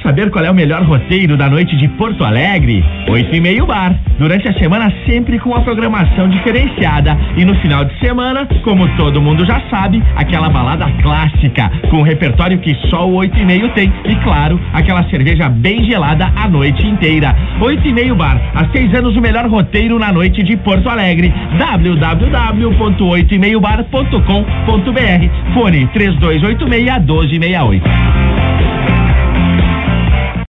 saber qual é o melhor roteiro da noite de Porto Alegre? 8:30 Bar. Durante a semana sempre com a programação diferenciada e no final de semana, como todo mundo já sabe, aquela balada clássica com um repertório que só o 8:30 tem e claro, aquela cerveja bem gelada a noite inteira. 8:30 Bar. Há 6 anos o melhor roteiro na noite de Porto Alegre. www.830bar.com.br. Fone 3286-1268.